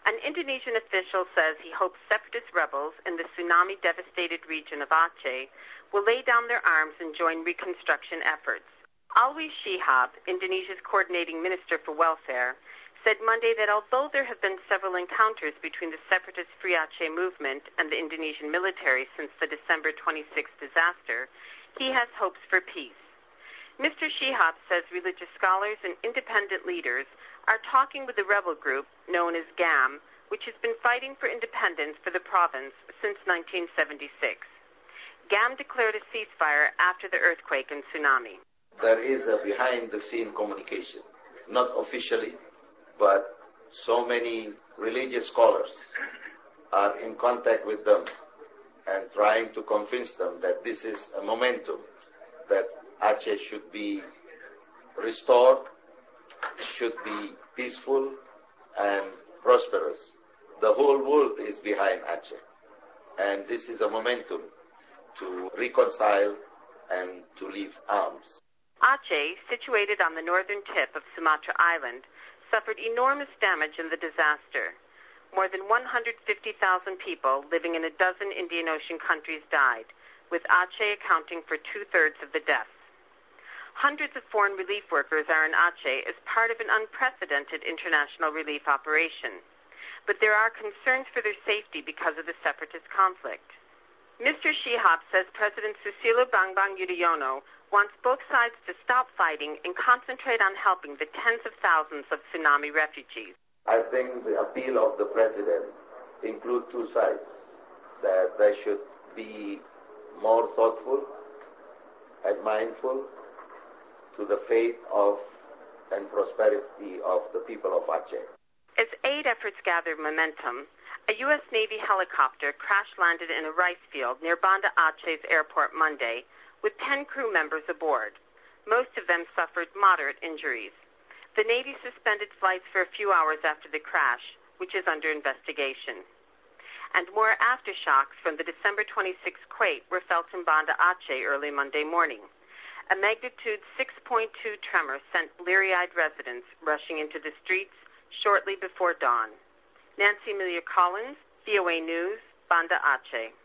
An Indonesian official says he hopes separatist rebels in the tsunami-devastated region of Aceh will lay down their arms and join reconstruction efforts. Alwi Shihab, Indonesia's coordinating minister for welfare, said Monday that although there have been several encounters between the separatist Free Aceh movement and the Indonesian military since the December 26th disaster, he has hopes for peace. Mr. Shihab says religious scholars and independent leaders are talking with the rebel group known as GAM, which has been fighting for independence for the province since 1976. GAM declared a ceasefire after the earthquake and tsunami. There is a behind-the-scene communication, not officially, but so many religious scholars are in contact with them and trying to convince them that this is a momentum, that Aceh should be restored, should be peaceful and prosperous. The whole world is behind Aceh, and this is a momentum to reconcile and to leave arms. Aceh, situated on the northern tip of Sumatra Island, suffered enormous damage in the disaster. More than 150,000 people living in a dozen Indian Ocean countries died, with Aceh accounting for 2/3 of the deaths. Hundreds of foreign relief workers are in Aceh as part of an unprecedented international relief operation. But there are concerns for their safety because of the separatist conflict. Mr. Shihab says President Susilo Bambang Yudhoyono wants both sides to stop fighting and concentrate on helping the tens of thousands of tsunami refugees. I think the appeal of the president includes two sides, that they should be more thoughtful and mindful to the fate of and prosperity of the people of Aceh. As aid efforts gather momentum, a U.S. Navy helicopter crash-landed in a rice field near Banda Aceh's airport Monday, with 10 crew members aboard. Most of them suffered moderate injuries. The Navy suspended flights for a few hours after the crash, which is under investigation. And more aftershocks from the December 26 quake were felt in Banda Aceh early Monday morning. A magnitude 6.2 tremor sent bleary-eyed residents rushing into the streets shortly before dawn. Nancy Amelia Collins, VOA News, Banda Aceh.